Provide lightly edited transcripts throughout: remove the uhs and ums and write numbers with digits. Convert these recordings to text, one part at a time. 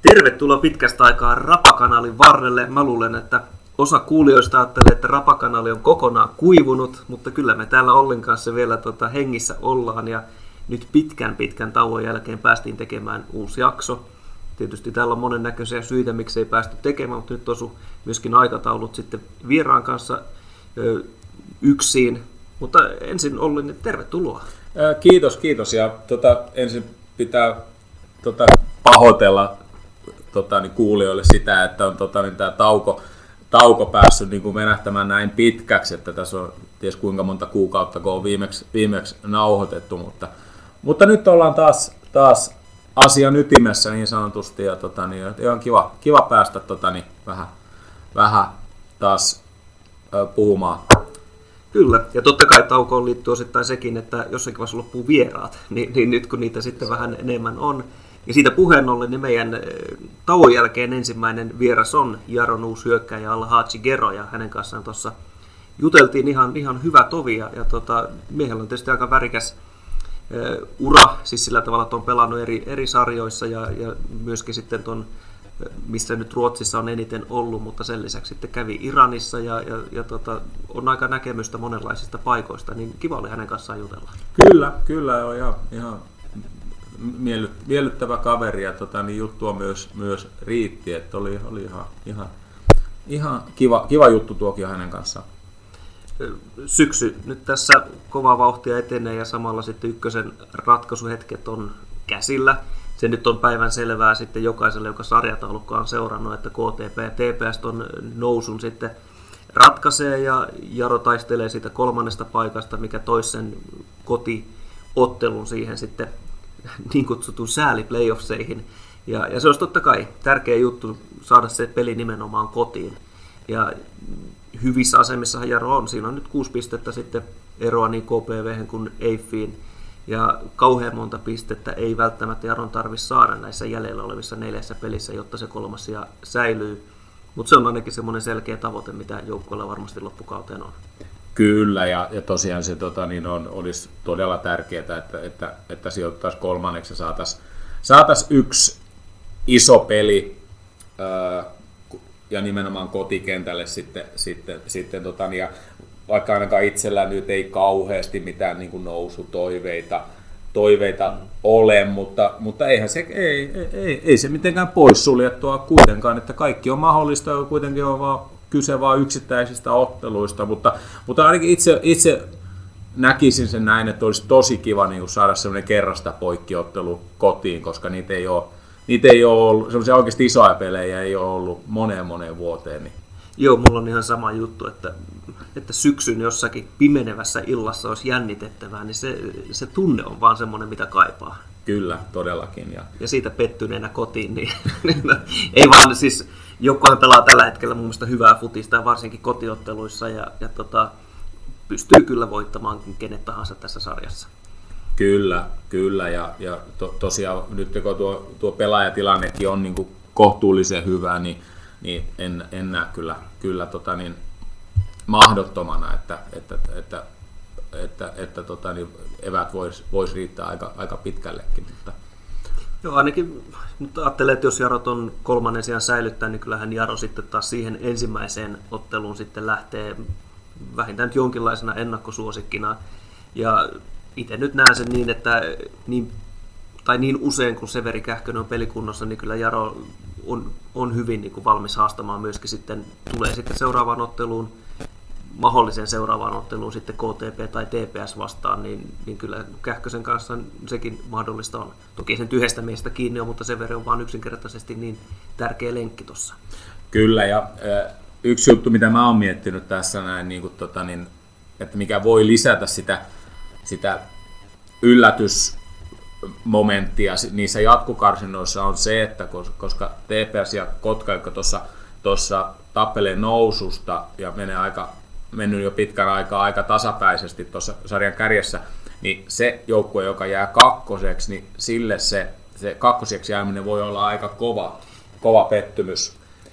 Tervetuloa pitkästä aikaa Rapakanalin varrelle. Mä luulen, että osa kuulijoista ajattelee, että Rapakanali on kokonaan kuivunut, mutta kyllä me täällä Ollin kanssa vielä hengissä ollaan ja nyt pitkän tauon jälkeen päästiin tekemään uusi jakso. Tietysti täällä on monennäköisiä syitä, miksi ei päästy tekemään, mutta nyt osu myöskin aikataulut sitten vieraan kanssa yksiin. Mutta ensin Olli, tervetuloa. Kiitos. Ja ensin pitää pahoitella kuulijoille sitä, että on tämä tauko päässyt niin kuin venähtämään näin pitkäksi, että tässä on ties kuinka monta kuukautta, kun on viimeksi nauhoitettu, mutta nyt ollaan taas asian ytimessä niin sanotusti, ja ihan kiva päästä vähän taas puhumaan. Kyllä, ja totta kai taukoon liittyy osittain sekin, että jossakin vaiheessa loppuu vieraat, niin nyt kun niitä sitten vähän enemmän on. Ja siitä puheen ollen, niin meidän tauon jälkeen ensimmäinen vieras on Jaron uusi hyökkääjä Al-Hadji Gero, ja hänen kanssaan tuossa juteltiin ihan hyvä tovi, ja miehellä on tietysti aika värikäs ura, siis sillä tavalla, että on pelannut eri sarjoissa, ja myöskin sitten missä nyt Ruotsissa on eniten ollut, mutta sen lisäksi sitten kävi Iranissa ja on aika näkemystä monenlaisista paikoista, niin kiva oli hänen kanssaan jutella. Kyllä on ihan miellyttävä kaveri ja niin juttua myös riitti, että oli ihan kiva juttu tuokin hänen kanssaan. Syksy nyt tässä kovaa vauhtia etenee ja samalla sitten ykkösen ratkaisuhetket on käsillä. Se nyt on päivän selvää sitten jokaiselle, joka sarjataulukkoa on seurannut, että KTP ja TPS on nousun sitten ratkaisee ja Jaro taistelee siitä kolmannesta paikasta, mikä toisen kotiottelun siihen sitten niin kutsutun sääli-playoffseihin. Ja se olisi totta kai tärkeä juttu saada se peli nimenomaan kotiin. Ja hyvissä asemissahan Jaro on. Siinä on nyt 6 pistettä sitten eroa niin KPV:hen kuin EIFiin. Ja kauhean monta pistettä ei välttämättä Jaron tarvitse saada näissä jäljellä olevissa 4 pelissä, jotta se kolmas sija säilyy. Mutta se on ainakin semmoinen selkeä tavoite, mitä joukkueella varmasti loppukauteen on. Kyllä, ja tosiaan se olisi todella tärkeää, että sijoittaisiin kolmanneksi ja saataisiin yksi iso peli ja nimenomaan kotikentälle sitten ja vaikka ainakaan itsellään nyt ei kauheasti mitään niin kuin nousutoiveita ole, mutta eihän se, ei se mitenkään poissuljettua kuitenkaan, että kaikki on mahdollista ja kuitenkin on kyse vain yksittäisistä otteluista, mutta ainakin itse näkisin sen näin, että olisi tosi kiva niin saada semmoinen kerrasta poikkiottelu kotiin, koska niitä ei ole ollut, semmoisia oikeasti isoja pelejä ei ole ollut moneen vuoteen. Niin. Joo, mulla on ihan sama juttu, että syksyn jossakin pimenevässä illassa olisi jännitettävää, niin se tunne on vaan semmoinen, mitä kaipaa. Kyllä, todellakin. Ja siitä pettyneenä kotiin, niin ei vaan siis, joukkuehan pelaa tällä hetkellä mun mielestä hyvää futista, varsinkin kotiotteluissa, ja pystyy kyllä voittamaan kenet tahansa tässä sarjassa. Kyllä, ja tosiaan nyt kun tuo pelaajatilannekin on niin kuin kohtuullisen hyvä, niin en näe kyllä mahdottomana, että eväät vois riittää aika pitkällekin. Mutta. Joo, ainakin nyt ajattelen, että jos Jaro on kolmannen sijaan säilyttää, niin kyllähän Jaro sitten taas siihen ensimmäiseen otteluun sitten lähtee vähintään jonkinlaisena ennakkosuosikkina. Ja itse nyt näen sen niin, että niin usein kun Severi Kähkönen on pelikunnossa, niin kyllä Jaro on hyvin niin kuin valmis haastamaan myöskin sitten, tulee sitten mahdolliseen seuraavaan otteluun sitten KTP tai TPS vastaan, niin kyllä Kähkösen kanssa sekin mahdollista on. Toki sen yhdestä miestä kiinni on, mutta Severi on vaan yksinkertaisesti niin tärkeä lenkki tuossa. Kyllä, ja yksi juttu, mitä mä oon miettinyt tässä näin, että mikä voi lisätä sitä yllätysmomenttia niissä jatkokarsinnoissa on se, että koska TPS ja Kotka, jotka tuossa tappelee noususta ja mennyt jo pitkän aikaa aika tasapäisesti tuossa sarjan kärjessä, niin se joukkue, joka jää kakkoseksi, niin sille se kakkoseksi jääminen voi olla aika kova pettymys.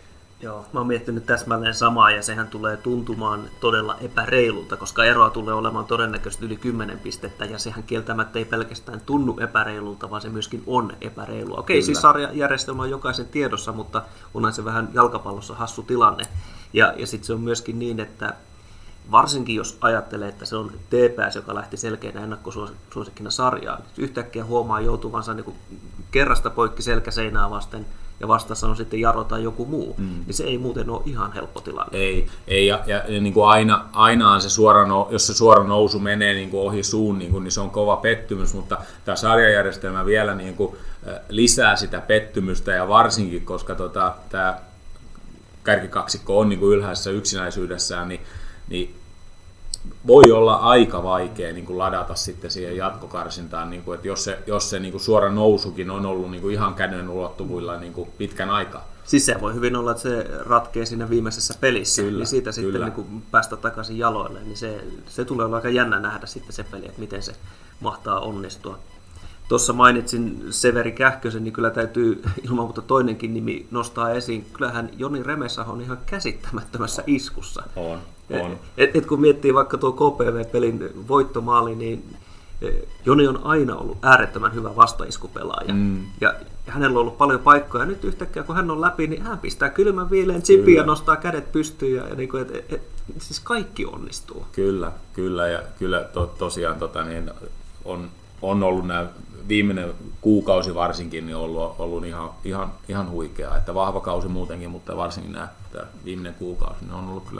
Joo, mä oon miettinyt täsmälleen samaa ja sehän tulee tuntumaan todella epäreilulta, koska eroa tulee olemaan todennäköisesti yli 10 pistettä ja sehän kieltämättä ei pelkästään tunnu epäreilulta, vaan se myöskin on epäreilua. Okei, siis sarjajärjestelmä on jokaisen tiedossa, mutta onhan se vähän jalkapallossa hassu tilanne. Ja sitten se on myöskin niin, että varsinkin jos ajattelee, että se on TPS, joka lähti selkeänä ennakkosuosikkina sarjaan, yhtäkkiä huomaa joutuvansa niin kuin kerrasta poikki selkäseinää vasten, ja vastassa on sitten Jaro tai joku muu, niin se ei muuten ole ihan helppo tilanne. Ei ja niin kuin ainahan se jos se suora nousu menee niin kuin ohi suun, niin se on kova pettymys, mutta tämä sarjajärjestelmä vielä niin kuin lisää sitä pettymystä, ja varsinkin, koska tämä kärkikaksikko on niin kuin ylhäisessä yksinäisyydessään, niin voi olla aika vaikea niin kuin ladata sitten siihen jatkokarsintaan, niin kuin, että jos se niin kuin suora nousukin on ollut niin kuin ihan käden ulottuvuilla niin kuin pitkän aikaa. Siis se voi hyvin olla, että se ratkee siinä viimeisessä pelissä, niin siitä sitten niin kuin päästä takaisin jaloille, niin se tulee olla aika jännä nähdä sitten se peli, että miten se mahtaa onnistua. Tuossa mainitsin Severi Kähkösen, niin kyllä täytyy ilman muuta toinenkin nimi nostaa esiin. Kyllähän Joni Remesaho on ihan käsittämättömässä iskussa. On. Et kun miettii vaikka tuo KPV-pelin voittomaali, niin Joni on aina ollut äärettömän hyvä vastaiskupelaaja. Ja hänellä on ollut paljon paikkoja. Nyt yhtäkkiä kun hän on läpi, niin hän pistää kylmän viileen chipin ja nostaa kädet pystyyn. Ja niin kuin, siis kaikki onnistuu. Kyllä ja kyllä tosiaan on ollut nämä viimeinen kuukausi varsinkin niin ollut ihan huikea, että vahva kausi muutenkin, mutta varsinkin tämä viimeinen kuukausi niin on ollut kyllä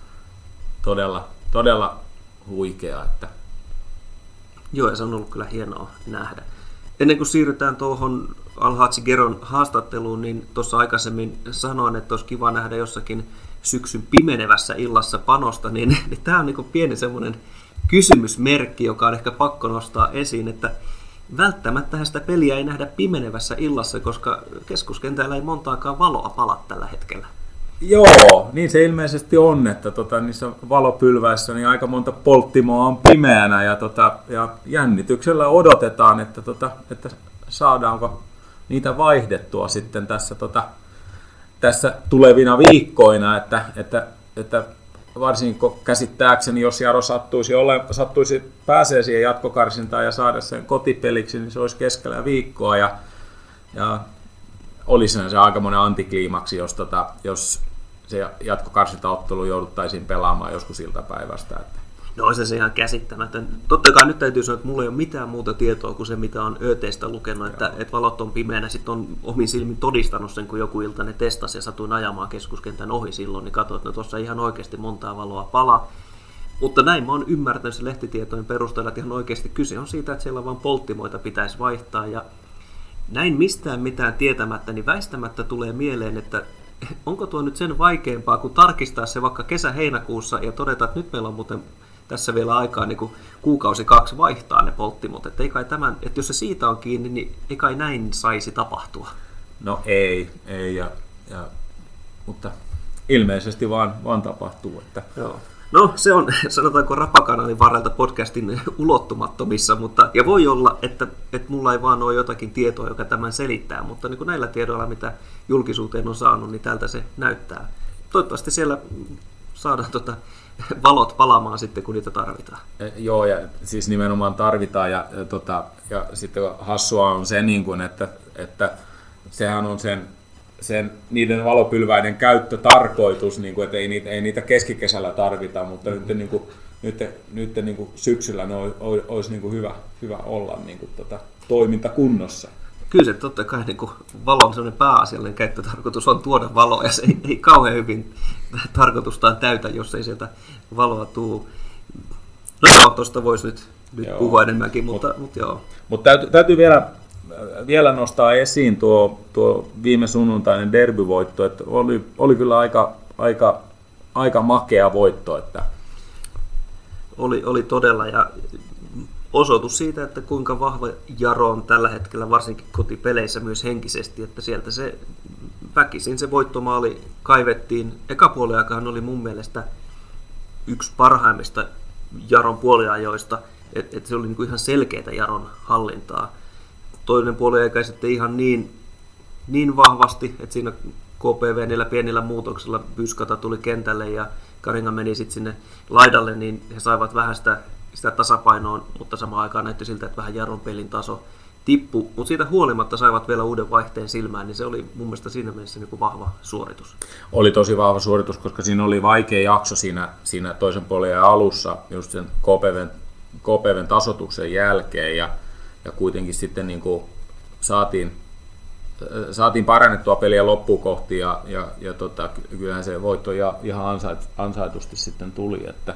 todella huikea. Että. Joo, ja se on ollut kyllä hienoa nähdä. Ennen kuin siirrytään tuohon Al-Hadji Geron haastatteluun, niin tuossa aikaisemmin sanoin, että olisi kiva nähdä jossakin syksyn pimenevässä illassa panosta, niin tämä on niin kuin pieni semmoinen kysymysmerkki, joka on ehkä pakko nostaa esiin, että välttämättä sitä peliä ei nähdä pimenevässä illassa, koska keskuskentällä ei montaakaan valoa pala tällä hetkellä. Joo, niin se ilmeisesti on, että niissä valopylväissä niin aika monta polttimoa on pimeänä ja jännityksellä odotetaan, että saadaanko niitä vaihdettua sitten tässä tulevina viikkoina, että varsinkin kun käsittääkseni, jos Jaro sattuisi pääsee siihen jatkokarsintaan ja saada sen kotipeliksi, niin se olisi keskellä viikkoa ja olisi se aikamoinen antikliimaksi, jos se jatkokarsintaottelu jouduttaisiin pelaamaan joskus iltapäivästä. No se ihan käsittämätön. Totta kai nyt täytyy sanoa, että mulla ei ole mitään muuta tietoa kuin se, mitä on ÖT:stä lukenut, että valot on pimeänä. Sitten on omin silmin todistanut sen, kun joku ilta ne testasi ja satuin ajamaan keskuskentän ohi silloin, niin katsoin, että tuossa ihan oikeasti montaa valoa palaa. Mutta näin mä oon ymmärtänyt se lehtitietojen perusteella, että ihan oikeasti kyse on siitä, että siellä vaan polttimoita pitäisi vaihtaa. Ja näin mistään mitään tietämättä, niin väistämättä tulee mieleen, että onko tuo nyt sen vaikeampaa, kuin tarkistaa se vaikka kesä-heinäkuussa ja todeta, että nyt meillä on muuten tässä vielä aikaa niin kuin kuukausi 2 vaihtaa ne polttimot. Että jos se siitä on kiinni, niin ei kai näin saisi tapahtua. No ei mutta ilmeisesti vaan tapahtuu. Että. Joo. No se on, sanotaanko Rapakanalin varrelta podcastin ulottumattomissa, ja voi olla, että mulla ei vaan ole jotakin tietoa, joka tämän selittää, mutta niin kuin näillä tiedoilla, mitä julkisuuteen on saanut, niin tältä se näyttää. Toivottavasti siellä saadaan valot palaamaan sitten, kun niitä tarvitaan. Joo, ja siis nimenomaan tarvitaan, ja sitten hassua on se, niin kuin, että sehän on sen niiden valopylväiden käyttötarkoitus, niin kuin, että ei niitä keskikesällä tarvita, mutta nyt niin kuin syksyllä ne olisi niin kuin hyvä olla niin kuin, toimintakunnossa. Kyllä se totta kai niin kuin valon sellainen pääasiallinen käyttötarkoitus on tuoda valoa, ja se ei kauhean hyvin tarkoitustaan täytä, jos ei sieltä valoa tule. No tuosta voisi nyt puhua enemmänkin, mutta joo. Mutta täytyy vielä nostaa esiin tuo viime sunnuntainen derbyvoitto, että oli kyllä aika makea voitto. Että. Oli todella, ja osoitus siitä, että kuinka vahva Jaro on tällä hetkellä, varsinkin kotipeleissä myös henkisesti, että sieltä se väkisin se voittomaali kaivettiin. Eka puoliaikahan oli mun mielestä yksi parhaimmista Jaron puoliajoista, että se oli niin kuin ihan selkeätä Jaron hallintaa. Toinen puoliaika sitten ihan niin vahvasti, että siinä KPV niillä pienillä muutoksilla, Byskata tuli kentälle ja Karinga meni sitten sinne laidalle, niin he saivat vähän sitä tasapainoa, mutta samaan aikaan näytti siltä, että vähän Jaron pelin taso tippui, mutta siitä huolimatta saivat vielä uuden vaihteen silmään, niin se oli mun mielestä siinä mielessä niin kuin vahva suoritus. Oli tosi vahva suoritus, koska siinä oli vaikea jakso siinä toisen puolen alussa, just sen KPVn tasoituksen jälkeen, ja kuitenkin sitten niin kuin saatiin parannettua peliä loppuun kohti, ja kyllähän se voitto ihan ansaitusti sitten tuli, että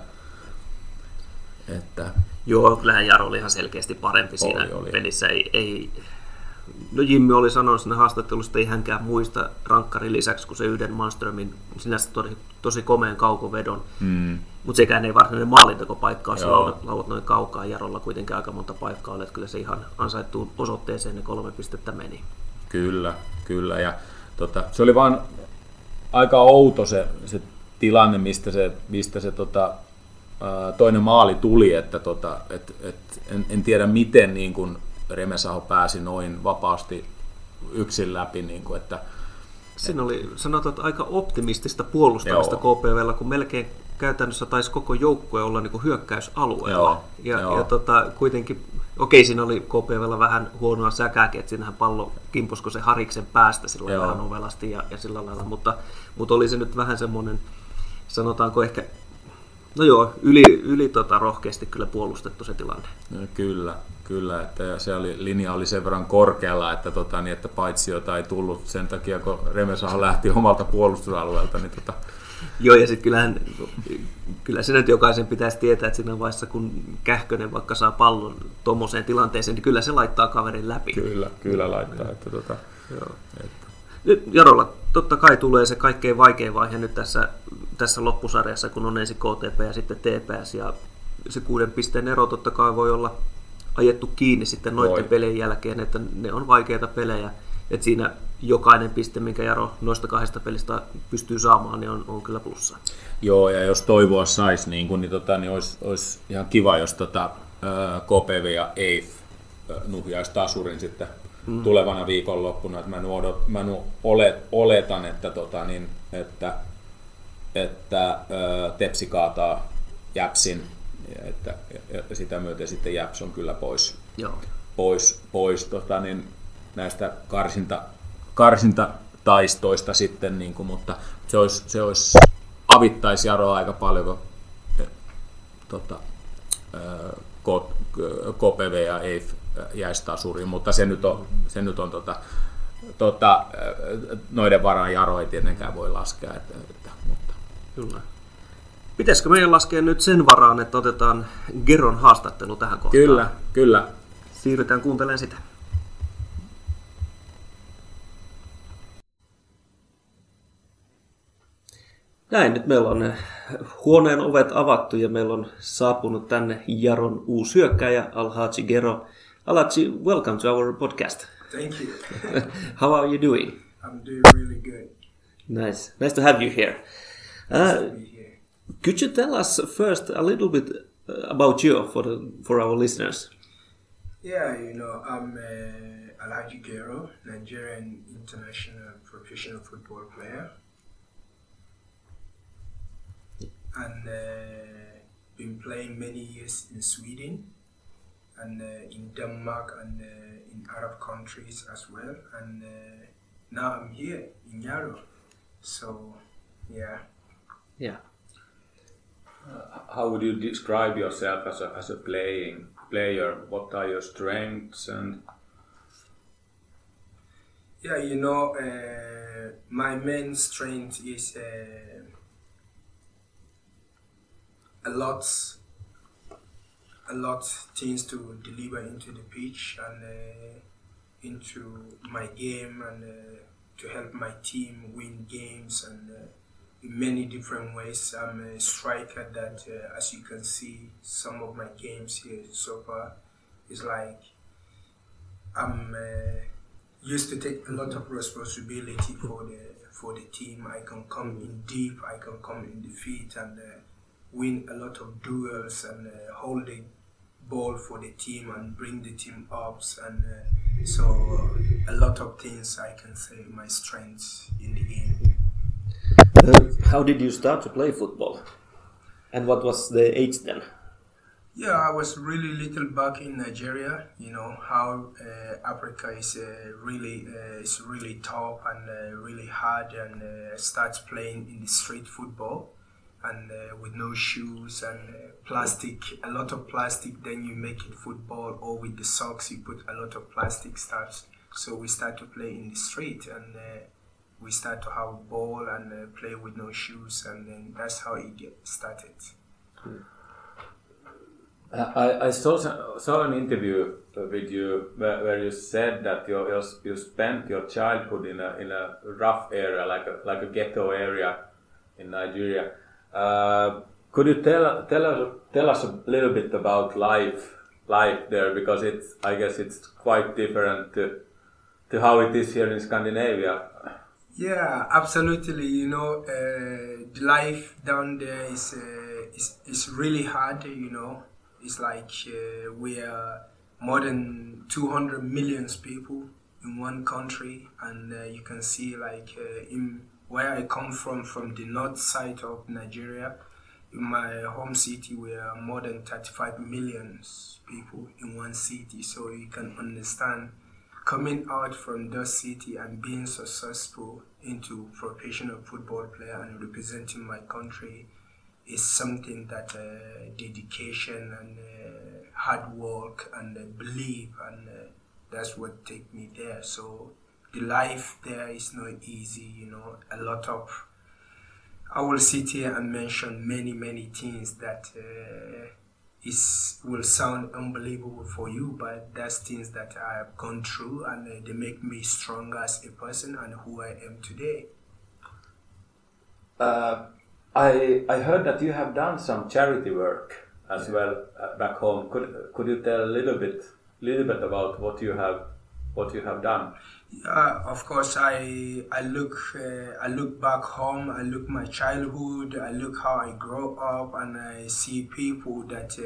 Joo, kyllähän Jaro oli ihan selkeästi parempi siinä pelissä. No Jimmy oli sanonut siinä haastattelussa, että ei hänkään muista rankkarin lisäksi kuin se yhden Malmströmin sinänsä tosi komeen kaukovedon. Mutta sekään ei varsinainen maalintekopaikka, jos lauat noin kaukaa. Jarolla kuitenkin aika monta paikkaa oli, että kyllä se ihan ansaittuun osoitteeseen ne 3 pistettä meni. Kyllä. Ja se oli vaan aika outo se tilanne, mistä se toinen maali tuli, että en tiedä miten niin kun Remesaho pääsi noin vapaasti yksin läpi. Niin kun, että siinä oli sanotaan aika optimistista puolustamista KPV:llä, kun melkein käytännössä taisi koko joukkue olla niin kuin hyökkäysalueella. Kuitenkin, siinä oli KPV:llä vähän huonoa säkääkin, että siinähän pallo kimposko se Hariksen päästä sillä vähän ovelasti ja sillä lailla, mutta oli se nyt vähän semmoinen, sanotaanko ehkä, yli rohkeasti kyllä puolustettu se tilanne. No, kyllä, että linja oli sen verran korkealla, että paitsiota ei tullut sen takia, kun Remesaho lähti omalta puolustusalueelta. Niin Joo, ja sitten kyllä se nyt jokaisen pitäisi tietää, että siinä vaiheessa, kun Kähkönen vaikka saa pallon tuommoiseen tilanteeseen, niin kyllä se laittaa kaverin läpi. Kyllä laittaa. Nyt Jarolla totta kai tulee se kaikkein vaikein vaihe nyt tässä loppusarjassa, kun on ensin KTP ja sitten TPS, ja se 6 pisteen ero totta kai voi olla ajettu kiinni sitten noiden pelien jälkeen, että ne on vaikeita pelejä, että siinä jokainen piste, minkä Jaro noista 2 pelistä pystyy saamaan, niin on kyllä plussa. Joo, ja jos toivoa saisi, niin olisi ihan kiva, jos KPV ja EIF nuhjaisi tasurin sitten tulevana viikonloppuna. Että mä oletan, että Tepsi kaataa Jäpsin, että sitä myöten sitten Jäps on kyllä pois näistä karsintataistoista sitten, niin kuin, mutta se olisi avittaisi Jaroa aika paljon, kun KPV ja EIF jäisi tasuriin, mutta se nyt on noiden varaan Jaro ei tietenkään voi laskea. Mutta. Kyllä. Pitäisikö meidän laskea nyt sen varaan, että otetaan Geron haastattelu tähän kohtaan? Kyllä. Siirrytään kuuntelemaan sitä. Näin, nyt meillä on huoneen ovet avattu ja meillä on saapunut tänne Jaron uusi hyökkääjä Alhaji Gero. Alhaji, welcome to our podcast. Thank you. How are you doing? I'm doing really good. Nice to have you here. Nice to be here. Could you tell us first a little bit about you for our listeners? Yeah, I'm Alhaji Gero, Nigerian international professional football player. And been playing many years in Sweden and in Denmark and in Arab countries as well. And now I'm here in Jaro. So, yeah. Yeah. How would you describe yourself as a player? What are your strengths and? Yeah, my main strength is a lot things to deliver into the pitch and into my game and to help my team win games and in many different ways. I'm a striker that, as you can see, some of my games here so far is like I'm used to take a lot of responsibility for the team. I can come in deep, I can come in defeat and win a lot of duels and hold the ball for the team and bring the team ups and so a lot of things I can say my strengths in the game. How did you start to play football? And what was the age then? Yeah, I was really little back in Nigeria. You know how Africa is really tough and really hard, and starts playing in the street football, and with no shoes and plastic, a lot of plastic. Then you make it football, or with the socks you put a lot of plastic stuff. So we start to play in the street, and we start to have a ball and play with no shoes, and then that's how it get started. I saw an interview with you where you said that you spent your childhood in a rough area, like a ghetto area in Nigeria. Could you tell us a little bit about life there, because I guess it's quite different to how it is here in Scandinavia. Yeah, absolutely. You know, the life down there is really hard. You know, it's like we are more than 200 million people in one country, and you can see like in where I come from the north side of Nigeria, in my home city, we are more than 35 million people in one city. So you can understand, coming out from that city and being successful into professional football player and representing my country is something that dedication and hard work and belief, and that's what take me there. So the life there is not easy, you know. A lot of, I will sit here and mention many things that will sound unbelievable for you, but that's things that I have gone through, and they make me stronger as a person and who I am today. I heard that you have done some charity work as well back home. Could you tell a little bit about what you have done? Yeah, of course. I look back home. I look my childhood. I look how I grow up, and I see people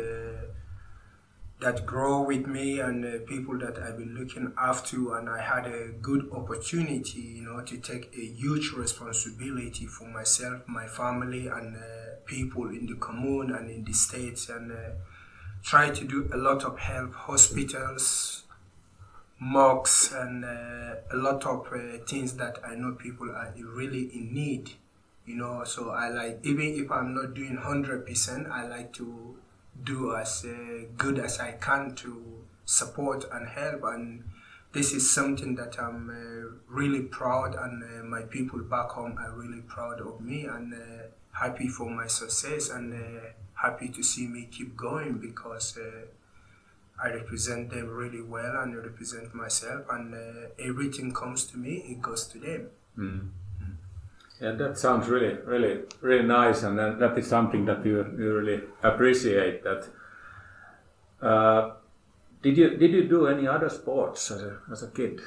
that grow with me, and people that I've been looking after. And I had a good opportunity, you know, to take a huge responsibility for myself, my family, and people in the commune and in the states, and try to do a lot of help, hospitals, mosques, and a lot of things that I know people are really in need, you know. So I like, even if I'm not doing 100%, I like to do as good as I can to support and help, and this is something that I'm really proud, and my people back home are really proud of me, and happy for my success, and happy to see me keep going, because I represent them really well, and I represent myself, and everything comes to me, it goes to them. Mm. Yeah, that sounds really nice, and that is something that you really appreciate. That did you do any other sports as a kid?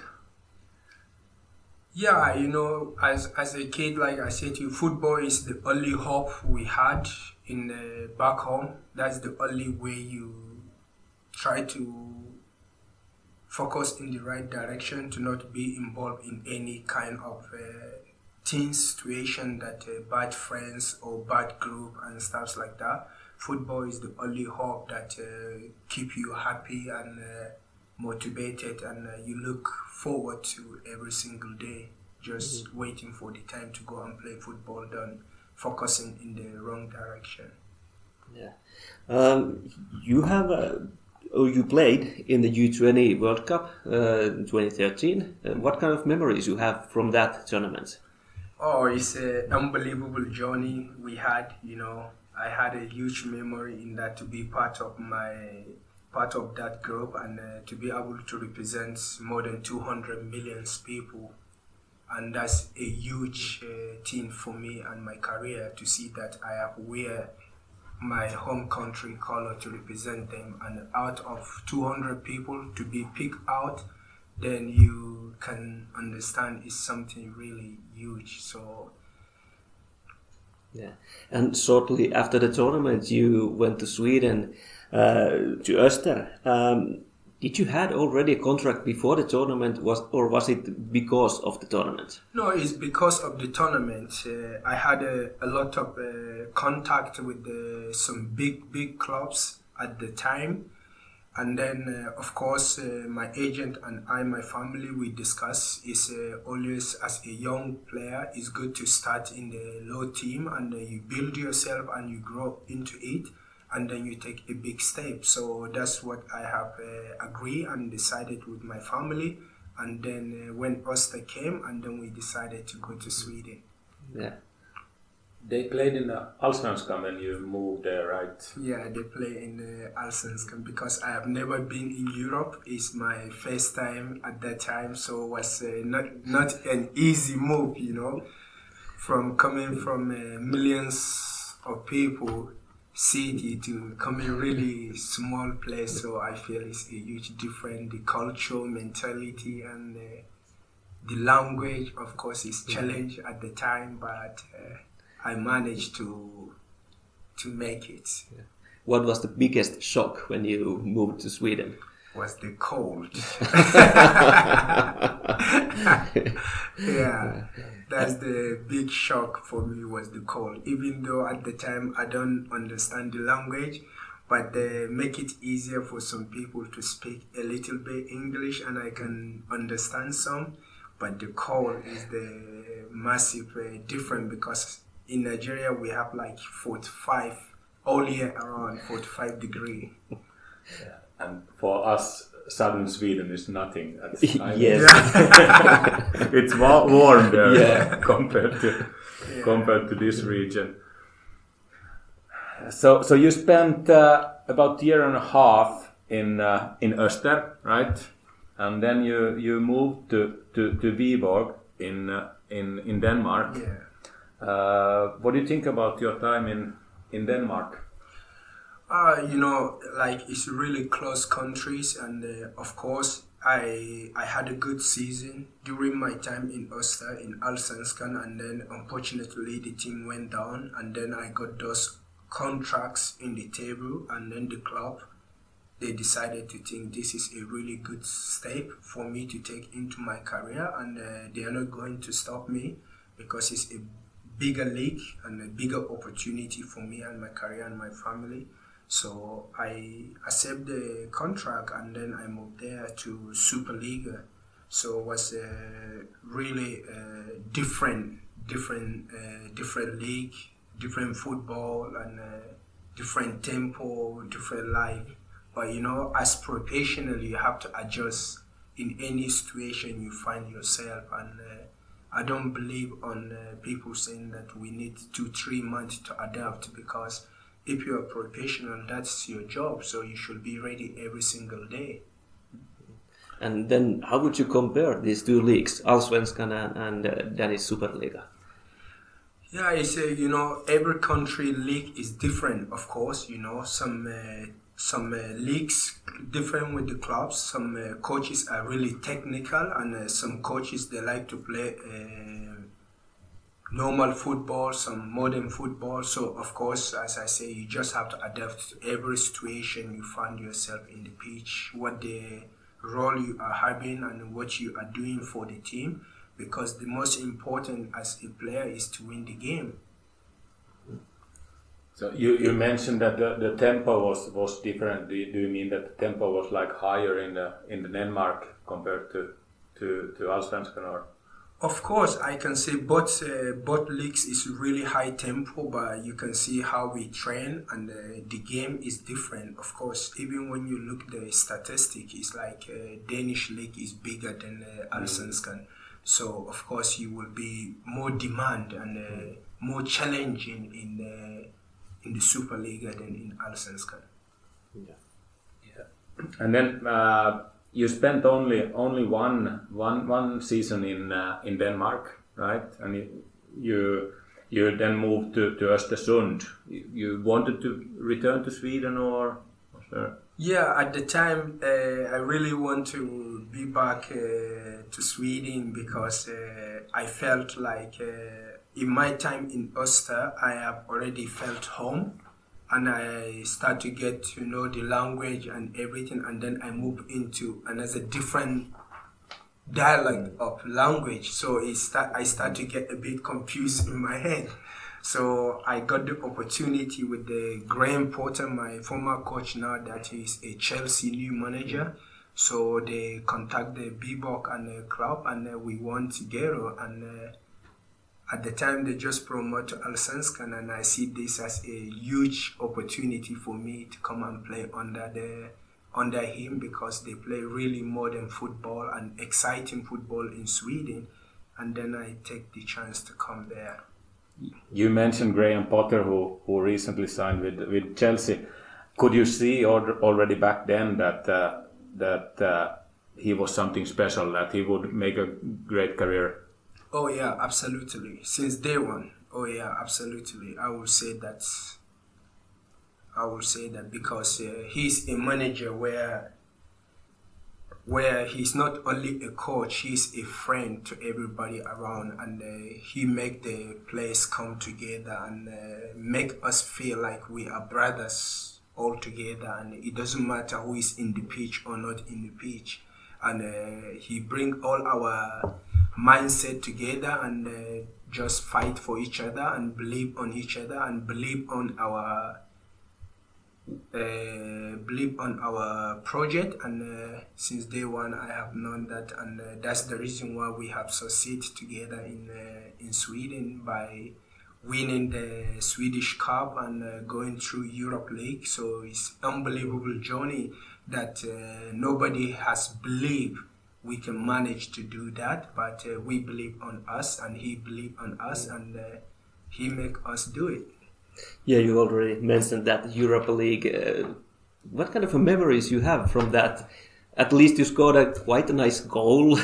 Yeah, you know, as a kid, like I said to you, football is the only hope we had in back home. That's the only way you try to focus in the right direction, to not be involved in any kind of teen situation, that bad friends or bad group and stuff like that. Football is the only hope that keep you happy and motivated, and you look forward to every single day, just waiting for the time to go and play football, than focusing in the wrong direction. Yeah. You played in the U20 World Cup in 2013. What kind of memories you have from that tournament? Oh, it's an unbelievable journey we had. You know, I had a huge memory in that, to be part of that group, and to be able to represent more than 200 million people, and that's a huge thing for me and my career, to see that I have wear my home country color to represent them, and out of 200 people to be picked out, then you can understand it's something really huge. So yeah, and shortly after the tournament you went to Sweden, to Öster. Did you had already a contract before the tournament, or was it because of the tournament? No, it's because of the tournament. I had a lot of contact with some big clubs at the time. And then, of course, my agent and I, my family, we discuss is always as a young player, it's good to start in the low team and you build yourself and you grow into it and then you take a big step. So that's what I have agreed and decided with my family. And then when Öster came, and then we decided to go to Sweden. Yeah. They played in the Allsvenskan when you moved there, right? Yeah, they play in the Allsvenskan because I have never been in Europe. It's my first time at that time, so it was not an easy move, you know, from coming from millions of people city to coming really small place. So I feel it's a huge difference. The culture, mentality, and the language, of course, is challenge at the time, but. I managed to make it. Yeah. What was the biggest shock when you moved to Sweden? Was the cold. Yeah, that's the big shock for me was the cold. Even though at the time I don't understand the language, but they make it easier for some people to speak a little bit English and I can understand some. But the cold is the massive difference because in Nigeria, we have like 45, all year around, 45 degrees. Yeah. And for us, southern Sweden is nothing. Yes. It's warm there compared to this region. So you spent about a year and a half in Öster, right? And then you moved to Viborg in Denmark. Yeah. What do you think about your time in Denmark? You know, like it's really close countries, and of course, I had a good season during my time in Öster in Allsvenskan, and then unfortunately the team went down, and then I got those contracts in the table, and then the club they decided to think this is a really good step for me to take into my career, and they are not going to stop me because it's a bigger league and a bigger opportunity for me and my career and my family. So I accept the contract and then I moved there to Superliga. So it was really different league, different football and different tempo, different life. But you know, as professional, you have to adjust in any situation you find yourself and I don't believe on people saying that we need 2-3 months to adapt because if you're a professional, that's your job. So you should be ready every single day. And then how would you compare these two leagues, Allsvenskan and Danish Superliga? Yeah, it's you know, every country league is different, of course. You know, some leagues different with the clubs. Some coaches are really technical and some coaches they like to play normal football, some modern football. So of course, as I say, you just have to adapt to every situation you find yourself in the pitch, what the role you are having and what you are doing for the team, because the most important as a player is to win the game. So you mentioned that the tempo was different. Do you mean that the tempo was like higher in the Denmark compared to Allsvenskan or? Of course, I can say both leagues is really high tempo, but you can see how we train and the game is different. Of course, even when you look the statistic, it's like Danish league is bigger than Allsvenskan. So of course, you will be more demand and more challenging in the Superliga than in Allsvenskan. Yeah. And then you spent only one season in Denmark, right? And you then moved to Östersund. You wanted to return to Sweden or? Sure. Yeah, at the time I really want to be back to Sweden because I felt like in my time in Öster I have already felt home and I start to get to know the language and everything, and then I move into another different dialect of language. So I start to get a bit confused in my head. So I got the opportunity with the Graham Potter, my former coach now that is a Chelsea new manager. So they contact the Bebok and the club, and we won together. And at the time they just promoted to Allsvenskan, and I see this as a huge opportunity for me to come and play under him, because they play really modern football and exciting football in Sweden. And then I take the chance to come there. You mentioned Graham Potter, who recently signed with Chelsea. Could you see already back then that he was something special, that he would make a great career? Oh yeah, absolutely. Since day one. Oh yeah, absolutely. I will say that because he's a manager where he's not only a coach, he's a friend to everybody around, and he make the players come together and make us feel like we are brothers all together, and it doesn't matter who is in the pitch or not in the pitch. And he bring all our mindset together and just fight for each other and believe on each other and believe on our project. And since day one I have known that, and that's the reason why we have succeeded together in Sweden by winning the Swedish Cup and going through Europe League. So it's unbelievable journey that nobody has believed we can manage to do that, but we believe on us and he believe on us, and he make us do it. Yeah, you already mentioned that Europa League. What kind of memories you have from that? At least you scored quite a nice goal.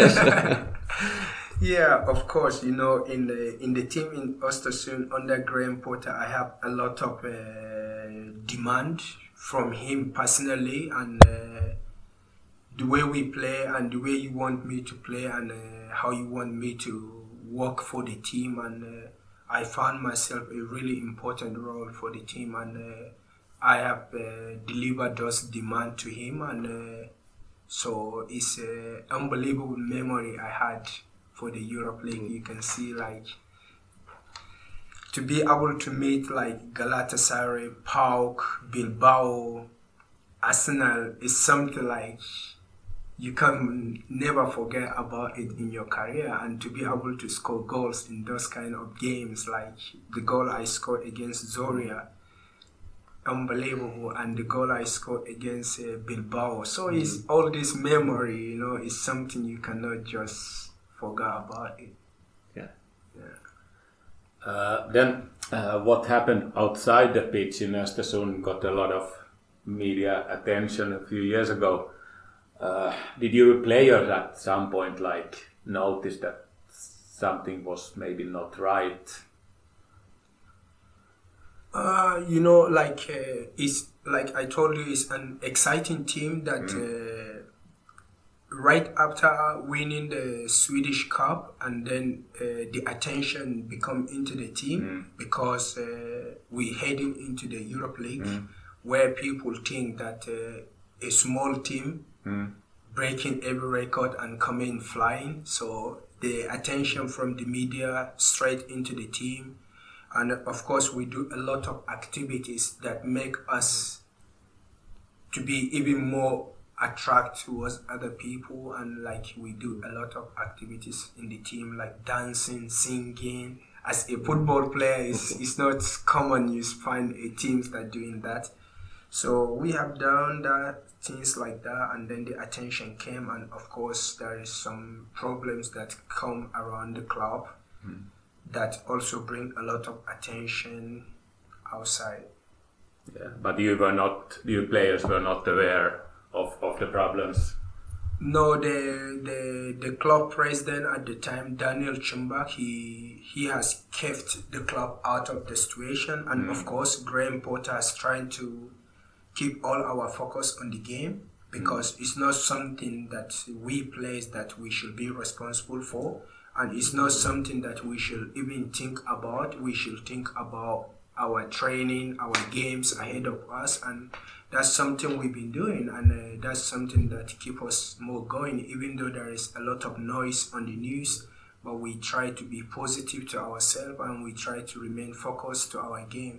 Yeah, of course. You know, in the team in Östersund under Graham Potter, I have a lot of demand from him personally, and the way we play and the way you want me to play, and how you want me to work for the team. And I found myself a really important role for the team, and I have delivered those demands to him. And so it's an unbelievable memory I had for the Europe League. You can see, like, to be able to meet like Galatasaray, PAOK, Bilbao, Arsenal is something like you can never forget about it in your career. And to be able to score goals in those kind of games, like the goal I scored against Zoria, unbelievable, and the goal I scored against Bilbao. So it's all this memory, you know, is something you cannot just forget about it. Then what happened outside the pitch in Östersund got a lot of media attention a few years ago. Did you players at some point like notice that something was maybe not right? You know, like it's like I told you, it's an exciting team that right after winning the Swedish Cup, and then the attention become into the team because we heading into the Europe League, where people think that a small team breaking every record and coming flying. So the attention from the media straight into the team. And of course, we do a lot of activities that make us to be even more attracted towards other people. And like, we do a lot of activities in the team, like dancing, singing. As a football player, it's not common you find a teams that doing that. So we have done that, things like that, and then the attention came, and of course there is some problems that come around the club that also bring a lot of attention outside. Yeah, but you players were not aware of the problems. No, the club president at the time, Daniel Chumbak, he has kept the club out of the situation, and of course Graham Potter is trying to keep all our focus on the game, because it's not something that we players that we should be responsible for, and it's not something that we should even think about. We should think about our training, our games ahead of us, and that's something we've been doing, and that's something that keep us more going, even though there is a lot of noise on the news. But we try to be positive to ourselves, and we try to remain focused to our game.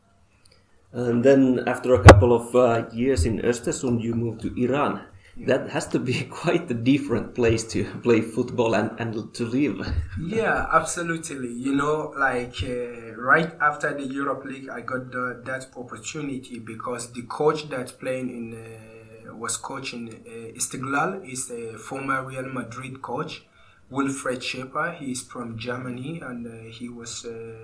And then after a couple of years in Östersund, you moved to Iran. That has to be quite a different place to play football and to live. Yeah, absolutely. You know, like right after the Europe League, I got that opportunity because the coach that's playing was coaching Istiklal, is a former Real Madrid coach, Wilfried Schäfer. He's from Germany, and he was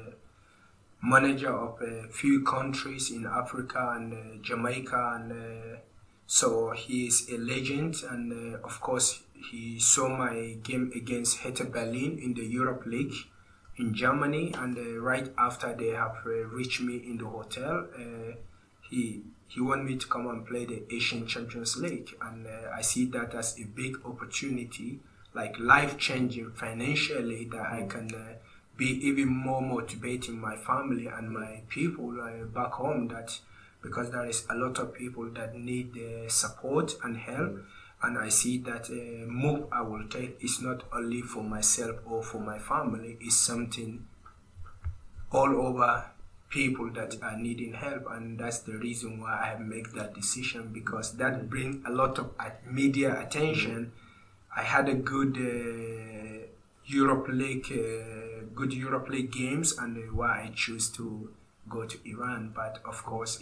manager of a few countries in Africa and Jamaica, and so he is a legend. And of course, he saw my game against Hertha Berlin in the Europe League in Germany, and right after they have reached me in the hotel, he wanted me to come and play the Asian Champions League, and I see that as a big opportunity, like life-changing financially, that I can be even more motivating my family and my people back home, that because there is a lot of people that need support and help, and I see that move I will take is not only for myself or for my family, it's something all over people that are needing help, and that's the reason why I make that decision, because that brings a lot of media attention. I had a good Europe League games, and why I choose to go to Iran. But of course,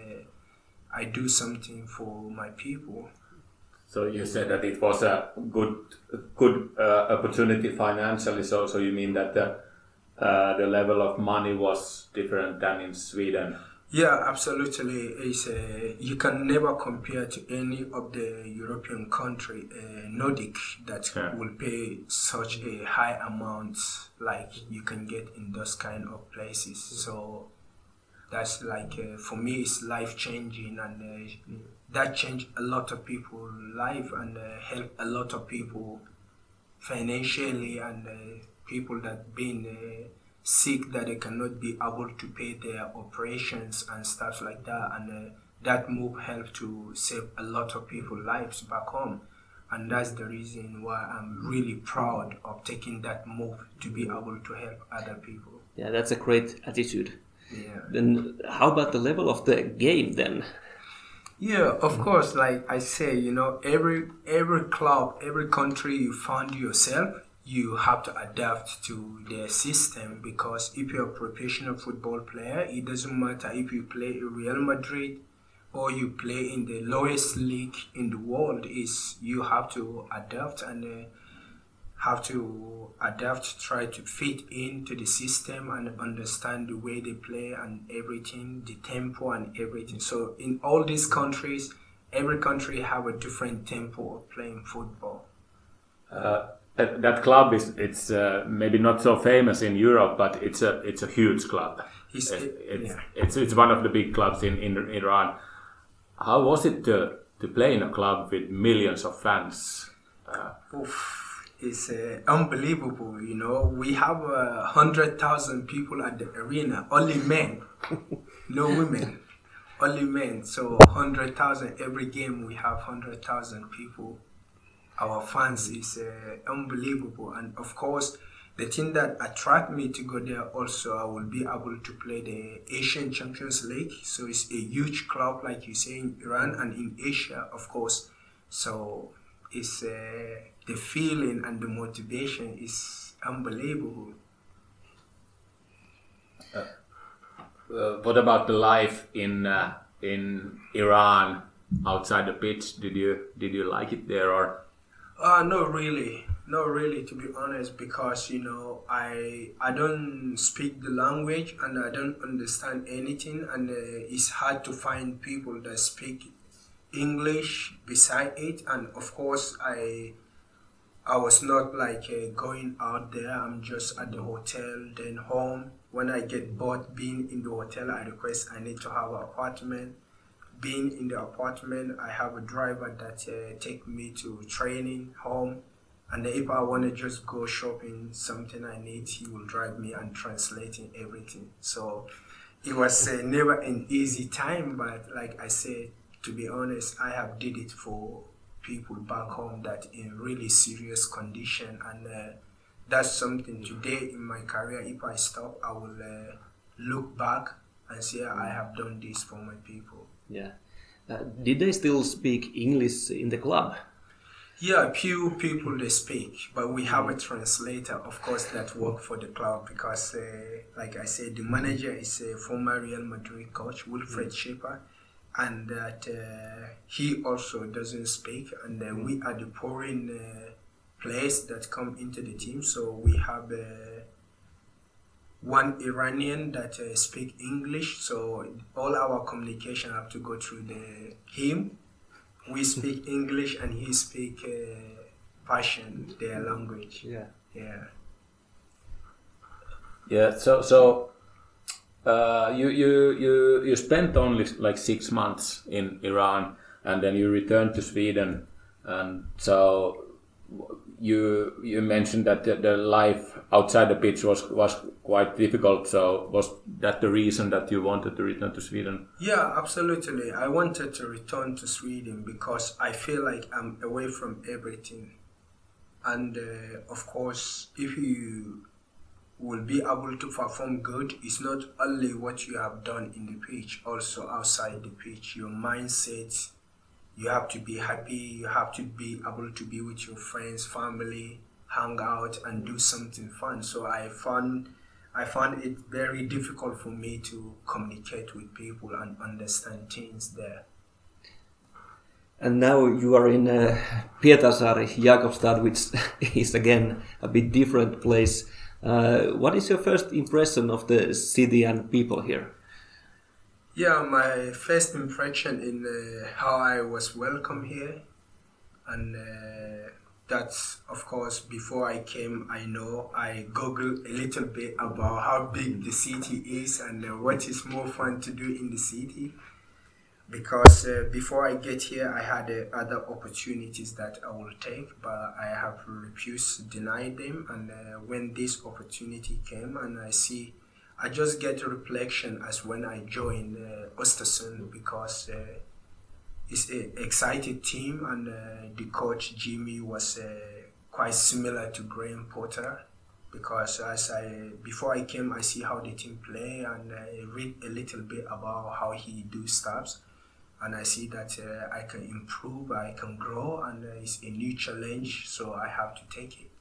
I do something for my people. So you said that it was a good opportunity financially. So you mean that the level of money was different than in Sweden? Yeah, absolutely. You can never compare to any of the European country, Nordic, that will pay such a high amount like you can get in those kind of places. So that's like, for me, it's life-changing, and that changed a lot of people's life, and helped a lot of people financially, and people that been sick, that they cannot be able to pay their operations and stuff like that, and that move helped to save a lot of people's lives back home, and that's the reason why I'm really proud of taking that move to be able to help other people. Yeah, that's a great attitude. Yeah. Then how about the level of the game then? Yeah, of course, like I say, you know, every club, every country you find yourself, you have to adapt to their system, because if you're a professional football player, it doesn't matter if you play in Real Madrid or you play in the lowest league in the world, is you have to adapt, and try to fit into the system and understand the way they play and everything, the tempo and everything. So in all these countries, every country have a different tempo of playing football. That club it's maybe not so famous in Europe, but it's a huge club. It's one of the big clubs in Iran. How was it to play in a club with millions of fans? It's unbelievable, you know. We have 100,000 people at the arena, only men, no women, only men. So 100,000 every game. We have 100,000 people. Our fans is unbelievable, and of course, the thing that attract me to go there also, I will be able to play the Asian Champions League. So it's a huge club, like you say, in Iran and in Asia, of course. So it's the feeling and the motivation is unbelievable. What about the life in Iran outside the pitch? Did you like it there, or? Not really, to be honest, because, you know, I don't speak the language and I don't understand anything, and it's hard to find people that speak English beside it. And of course, I was not like going out there. I'm just at the hotel, then home. When I get bored being in the hotel, I request I need to have an apartment. Being in the apartment, I have a driver that take me to training home, and if I want to just go shopping, something I need, he will drive me and translating everything. So it was never an easy time, but like I said, to be honest, I have did it for people back home that in really serious condition, and that's something today in my career. If I stop, I will look back and say I have done this for my people. Yeah. Did they still speak English in the club? Yeah, few people they speak, but we have a translator, of course, that work for the club because, like I said, the manager is a former Real Madrid coach, Wilfred Schäfer, and that he also doesn't speak, and we are the foreign players that come into the team, so we have one Iranian that speak English, so all our communication have to go through him. We speak English and he speak Persian, their language. Yeah. Yeah. Yeah. So you spent only like 6 months in Iran, and then you returned to Sweden, and so you mentioned that the life outside the pitch was quite difficult. So was that the reason that you wanted to return to Sweden? Yeah, absolutely. I wanted to return to Sweden because I feel like I'm away from everything. And of course, if you will be able to perform good, it's not only what you have done in the pitch, also outside the pitch. Your mindset, you have to be happy, you have to be able to be with your friends, family, hang out and do something fun. So I found it very difficult for me to communicate with people and understand things there. And now you are in Pietarsaari, Jakobstad, which is again a bit different place. What is your first impression of the city and people here? Yeah, my first impression in how I was welcome here, and that's of course before I came. I googled a little bit about how big the city is and what is more fun to do in the city, because before I get here I had other opportunities that I will take, but I have refused, denied them, and when this opportunity came and I just get a reflection as when I joined Östersund, because it's an excited team, and the coach Jimmy was quite similar to Graham Potter, because before I came I see how the team play and I read a little bit about how he do stuff, and I see that I can improve, I can grow, and it's a new challenge, so I have to take it.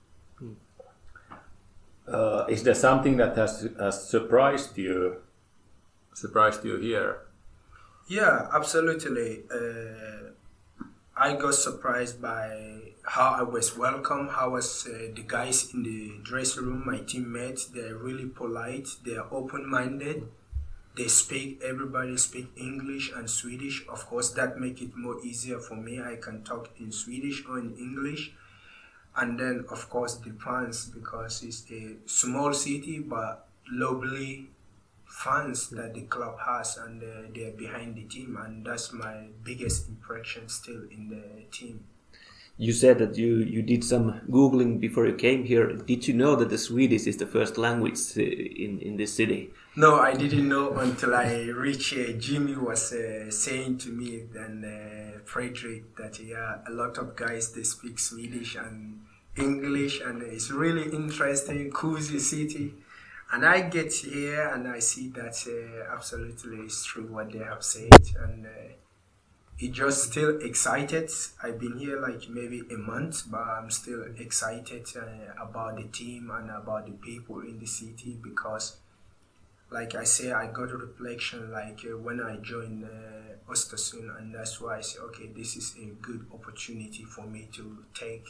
Is there something that has surprised you here? Yeah, absolutely. I got surprised by how I was welcomed, how was the guys in the dressing room, my teammates. They're really polite, they're open-minded, everybody speak English and Swedish. Of course, that make it more easier for me. I can talk in Swedish or in English. And then, of course, the fans, because it's a small city, but lovely fans that the club has, and they're behind the team, and that's my biggest impression still in the team. You said that you did some Googling before you came here. Did you know that the Swedish is the first language in this city? No, I didn't know until I reached here. Jimmy was saying to me and Frederick that a lot of guys, they speak Swedish and English, and it's really interesting, cozy city. And I get here and I see that absolutely it's true what they have said, and it just still excited. I've been here like maybe a month, but I'm still excited about the team and about the people in the city, because like I say, I got a reflection like when I joined Östersund, and that's why I say, okay, this is a good opportunity for me to take.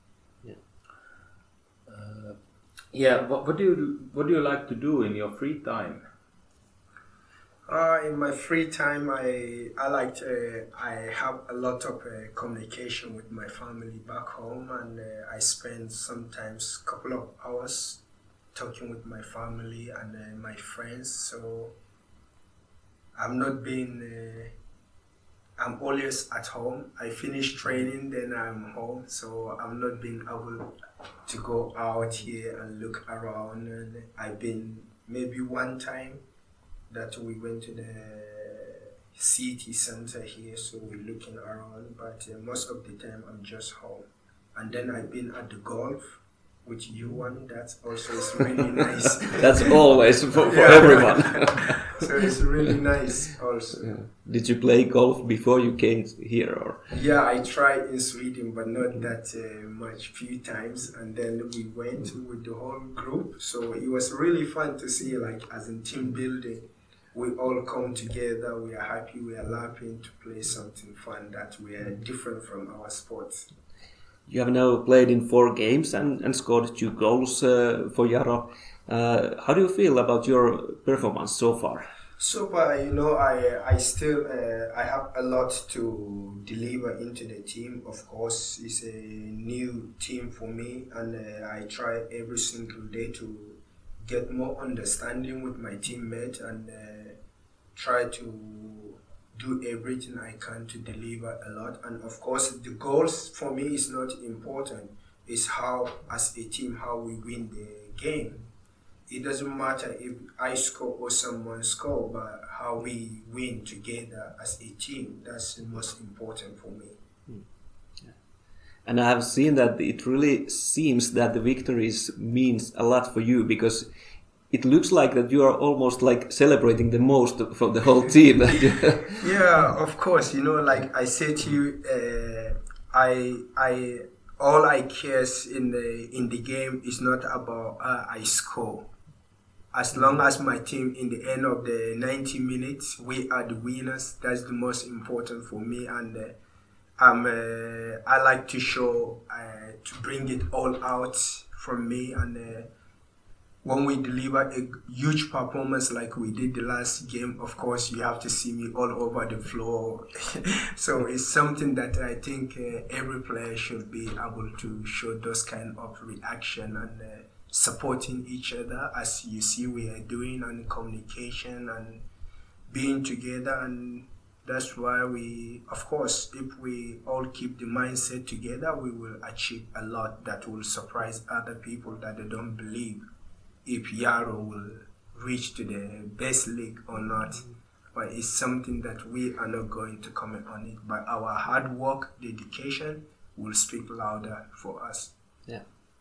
What do you like to do in your free time? In my free time, I have a lot of communication with my family back home, and I spend sometimes a couple of hours talking with my family and my friends. So I'm always at home. I finish training, then I'm home. So I'm not being able to go out here and look around. And I've been maybe one time that we went to the city center here, so we're looking around. But most of the time, I'm just home. And then I've been at the golf with you one. That also is really nice. That's always for everyone. So it's really nice also. Yeah. Did you play golf before you came here, or? Yeah, I tried in Sweden, but not that much, few times. And then we went with the whole group. So it was really fun to see, like, as in team building, we all come together, we are happy, we are laughing to play something fun that we are different from our sports. You have now played in 4 games and scored 2 goals for Jaro. How do you feel about your performance so far? So far, I still I have a lot to deliver into the team. Of course, it's a new team for me, and I try every single day to get more understanding with my teammates and try to do everything I can to deliver a lot. And of course, the goals for me is not important. It's how, as a team, how we win the game. It doesn't matter if I score or someone score, but how we win together as a team. That's the most important for me. Yeah. And I have seen that it really seems that the victories means a lot for you, because it looks like that you are almost like celebrating the most from the whole team. Yeah, of course. Like I said to you, all I care in the game is not about I score. As long as my team, in the end of the 90 minutes, we are the winners. That's the most important for me, and I like to show to bring it all out from me. And when we deliver a huge performance like we did the last game, of course you have to see me all over the floor. So it's something that I think every player should be able to show those kind of reaction and supporting each other, as you see we are doing, and communication and being together. And that's why we, of course, if we all keep the mindset together, we will achieve a lot that will surprise other people that they don't believe if Jaro will reach to the best league or not. But it's something that we are not going to comment on it. But our hard work, dedication will speak louder for us. Yeah.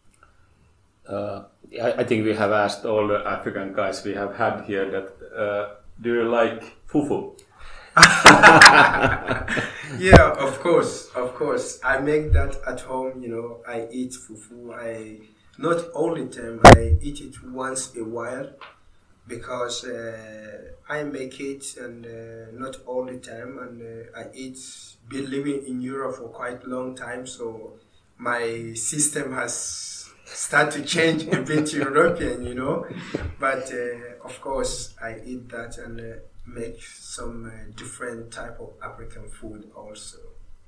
I think we have asked all the African guys we have had here that do you like fufu? Yeah, of course. I make that at home. I eat fufu. Not all the time. I eat it once a while because I make it, and not all the time. And I eat. Been living in Europe for quite a long time, so my system has start to change a bit European, But of course, I eat that and make some different type of African food also.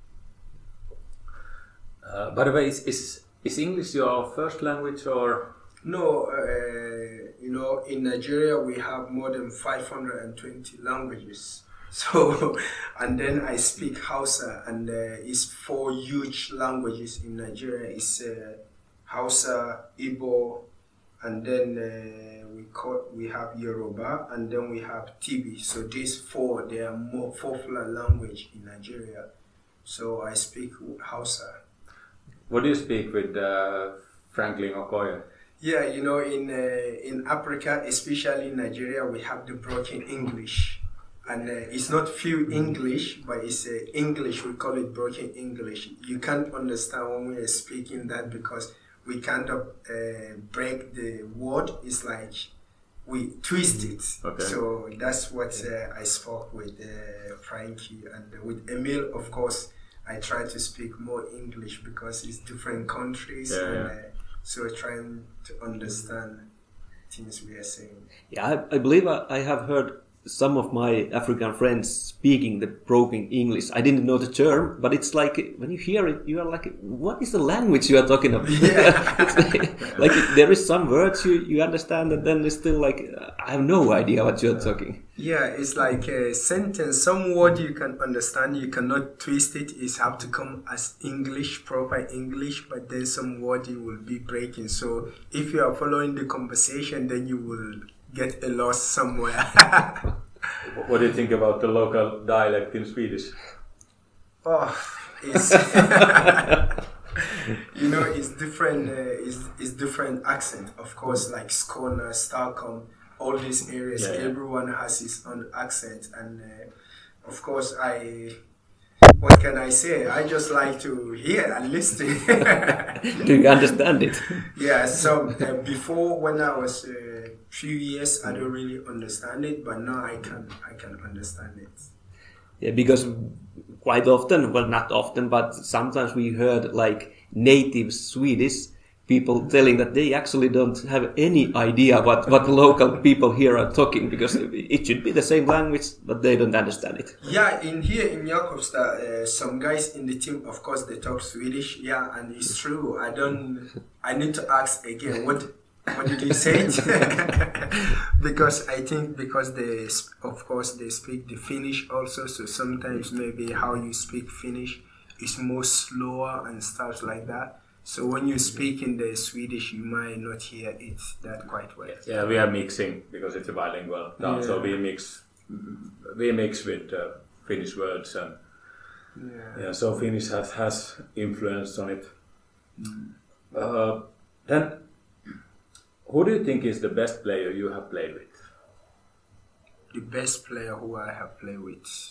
By the way, is English your first language or? No, in Nigeria we have more than 520 languages. So, and then I speak Hausa, and it's 4 huge languages in Nigeria. It's Hausa, Igbo, and then we have Yoruba, and then we have Tibi. So these 4, they are more popular language in Nigeria. So I speak Hausa. What do you speak with Franklin Okoye? Yeah, in Africa, especially in Nigeria, we have the broken English. And it's not few English, but it's English, we call it broken English. You can't understand when we are speaking that because we kind of break the word. It's like we twist it. Okay. So that's what I spoke with Frankie. And with Emil, of course, I try to speak more English because it's different countries. So trying to understand things we are saying. Yeah, I believe I have heard some of my African friends speaking the broken English. I didn't know the term, but it's like when you hear it, you are like, what is the language you are talking about? Yeah. It's like there is some words you understand, and then it's still like, I have no idea what you're talking. Yeah, it's like a sentence. Some word you can understand, you cannot twist it. It have to come as English, proper English, but then some word you will be breaking. So if you are following the conversation, then you will get lost somewhere. What do you think about the local dialect in Swedish? Oh, it's it's different. It's different accent. Of course, like Skåne, Stockholm, all these areas. Yeah. Everyone has his own accent, and of course, what can I say? I just like to hear and listen. Do you understand it? Yeah. So before, when I was few years, I don't really understand it, but now I can understand it. Yeah, because quite often, well, not often, but sometimes we heard like native Swedish people telling that they actually don't have any idea what local people here are talking, because it should be the same language, but they don't understand it. Yeah, in Jakobstad, some guys in the team, of course, they talk Swedish. Yeah, and it's true. I need to ask again. What did you say? Because I think of course they speak the Finnish also. So sometimes maybe how you speak Finnish is more slower and stuff like that. So when you speak in the Swedish, you might not hear it that quite well. Yeah, we are mixing because it's a bilingual town, so we mix with Finnish words, and so Finnish has influence on it. Then, who do you think is the best player you have played with? The best player who I have played with,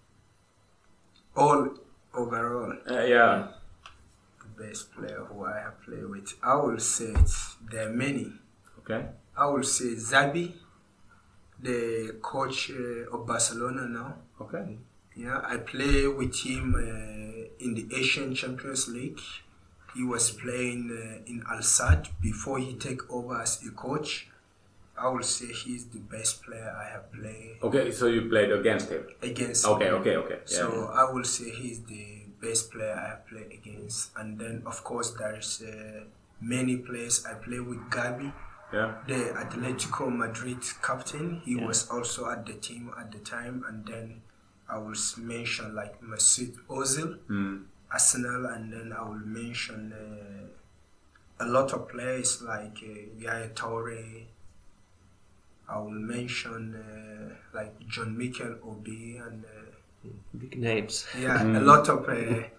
all overall. Yeah. Best player who I have played with, I will say there are many. Okay. I will say Xabi, the coach of Barcelona now. Okay. Yeah, I play with him in the Asian Champions League. He was playing in Al Sadd before he take over as a coach. I will say he's the best player I have played. Okay, so you played against him? Against him. Okay. Yeah. So I will say he's the best player I have played against. And then, of course, there's many players. I play with Gabi, the Atletico Madrid captain. He was also at the team at the time. And then I will mention like Mesut Ozil, Arsenal, and then I will mention a lot of players like Yaya Toure. I will mention like John Mikel Obi and big names. Yeah, a lot of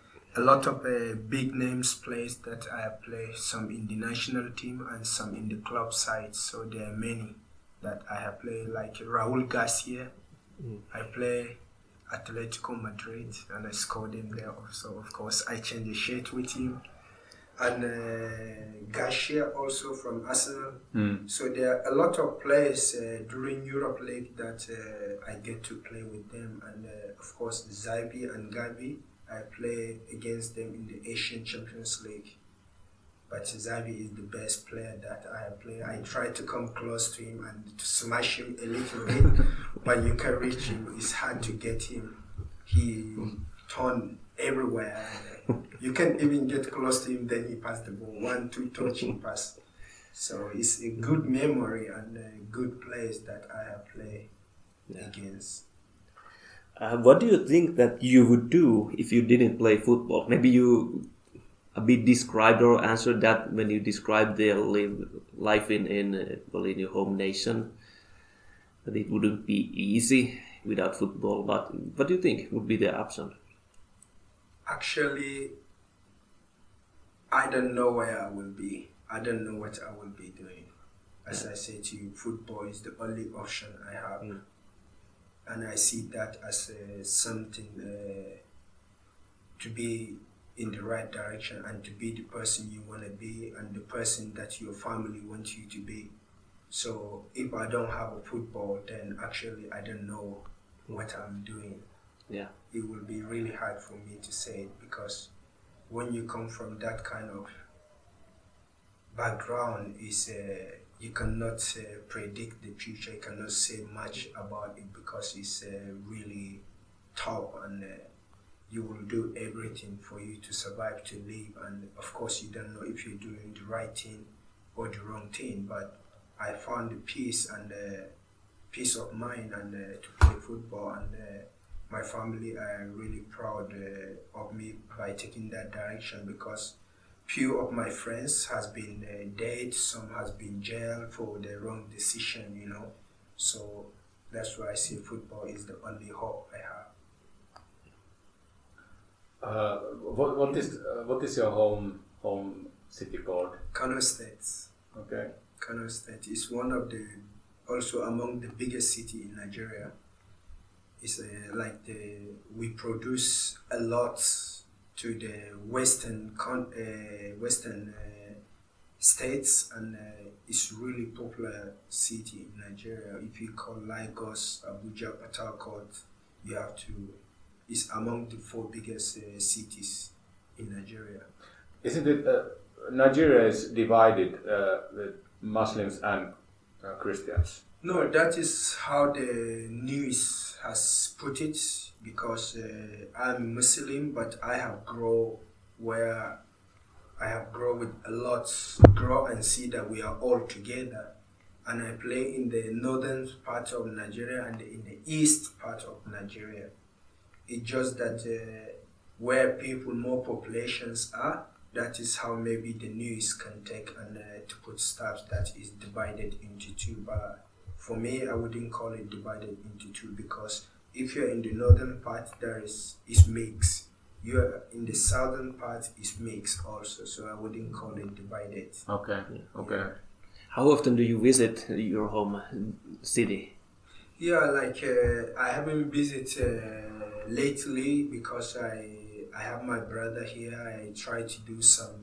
big names players that I have played. Some in the national team and some in the club side. So there are many that I have played, like Raúl Garcia. I play Atletico Madrid and I scored him there also. Of course, I changed the shirt with him. And Garcia also from Arsenal. So there are a lot of players during Europe League that I get to play with them. And of course, Xabi and Gabi, I play against them in the Asian Champions League. But Xabi is the best player that I have played. I try to come close to him and to smash him a little bit, but you can reach him. It's hard to get him. He turned everywhere. You can't even get close to him, then he passed the ball. 1-2 touching pass. So it's a good memory and good players that I have played against. What do you think that you would do if you didn't play football? Maybe you a bit described or answered that when you described the life in your home nation, that it wouldn't be easy without football. But what do you think would be the option? Actually, I don't know where I will be. I don't know what I will be doing. As I say to you, football is the only option I have. And I see that as something to be in the right direction and to be the person you want to be and the person that your family wants you to be. So if I don't have a football, then actually I don't know what I'm doing. Yeah. It will be really hard for me to say it, because when you come from that kind of background, you cannot predict the future. You cannot say much about it because it's really tough, and you will do everything for you to survive, to live. And of course, you don't know if you're doing the right thing or the wrong thing. But I found the peace and peace of mind and to play football, and my family are really proud of me by taking that direction, because few of my friends has been dead, some has been jailed for the wrong decision, you know. So that's why I say football is the only hope I have. What is your home city called? Kano State. Okay. Kano State is one of the, also among the biggest city in Nigeria. It's we produce a lot to the western states, and it's really popular city in Nigeria. If you call Lagos, Abuja, Port Harcourt, you have to. It's among the 4 biggest cities in Nigeria. Isn't it? Nigeria is divided with Muslims and Christians. No, that is how the news has put it, because I'm Muslim, but I have grown with a lot, grow and see that we are all together. And I play in the northern part of Nigeria and in the east part of Nigeria. It's just that where more populations are, that is how maybe the news can take and to put stuff that is divided into 2. But for me, I wouldn't call it divided into 2, because if you're in the northern part, it's mixed. You're in the southern part, it's mixed also. So I wouldn't call it divided. Okay. Okay. Yeah. How often do you visit your home city? Yeah, I haven't visited lately because I have my brother here. I try to do some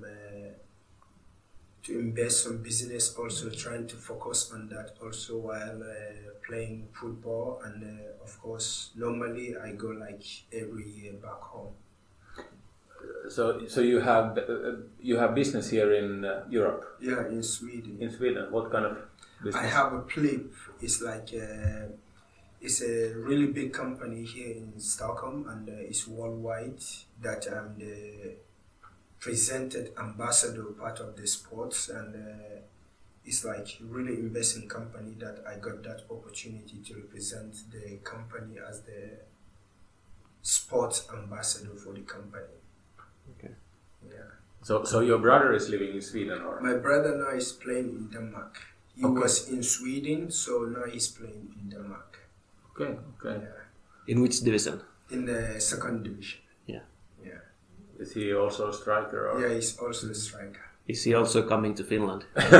to invest some business, also trying to focus on that also while playing football. And of course, normally I go every year back home. So you have business here in Europe? Yeah, in Sweden. In Sweden, what kind of business? I have a Plip. It's it's a really big company here in Stockholm, and it's worldwide. That I'm the presented ambassador part of the sports, and it's really investing company that I got that opportunity to represent the company as the sports ambassador for the company. Okay. Yeah. So your brother is living in Sweden, or? My brother now is playing in Denmark. He Okay. was in Sweden, so now he's playing in Denmark. Okay. Okay. Yeah. In which division? In the 2nd division. Yeah. Yeah. Is he also a striker? Or? Yeah, he's also a striker. Is he also coming to Finland?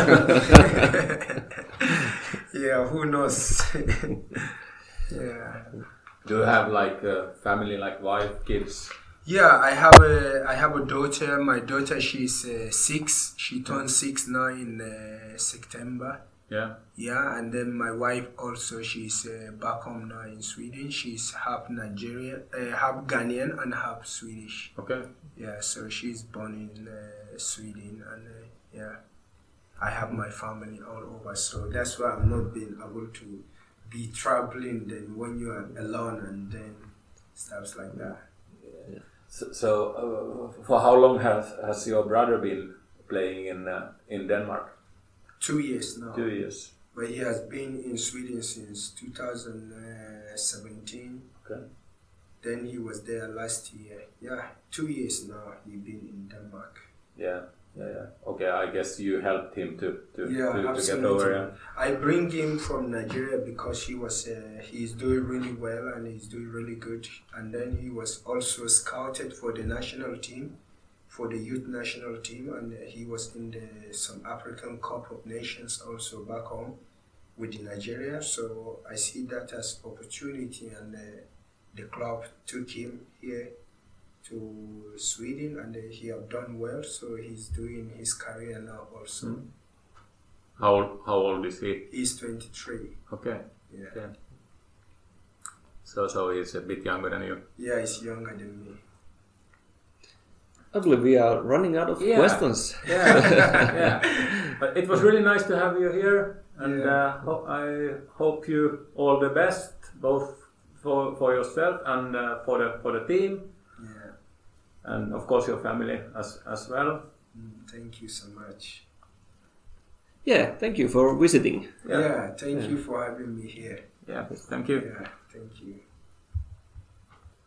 Yeah, who knows? Yeah. Do you have a family, wife, kids? Yeah, I have a daughter. My daughter, she's 6. She turned 6 now in September. Yeah. Yeah, and then my wife also, she's back home now in Sweden. She's half Nigerian, half Ghanaian and half Swedish. Okay. Yeah, so she's born in Sweden, and yeah, I have my family all over. So that's why I'm not being able to be traveling then when you are alone and then stuff like that. Yeah. So for how long has your brother been playing in Denmark? 2 years now. 2 years. But he has been in Sweden since 2017. Okay. Then he was there last year. Yeah, 2 years now he's been in Denmark. Yeah. Okay, I guess you helped him to get absolutely. over. Yeah. I bring him from Nigeria because he's doing really well and he's doing really good. And then he was also scouted for the national team, for the youth national team, and he was in some African Cup of Nations also back home with Nigeria. So I see that as opportunity, and the club took him here to Sweden, and he have done well. So he's doing his career now also. Mm. How old is he? He's 23. Okay. Yeah. Okay. So he's a bit younger than you. Yeah, he's younger than me. I believe we are running out of questions. Yeah. But it was really nice to have you here, and Yeah. I hope you all the best, both for yourself and for the team, Yeah. and of course your family as well. Thank you so much. Yeah, thank you for visiting. Yeah, thank you for having me here. Yeah, thank you. Yeah, thank you.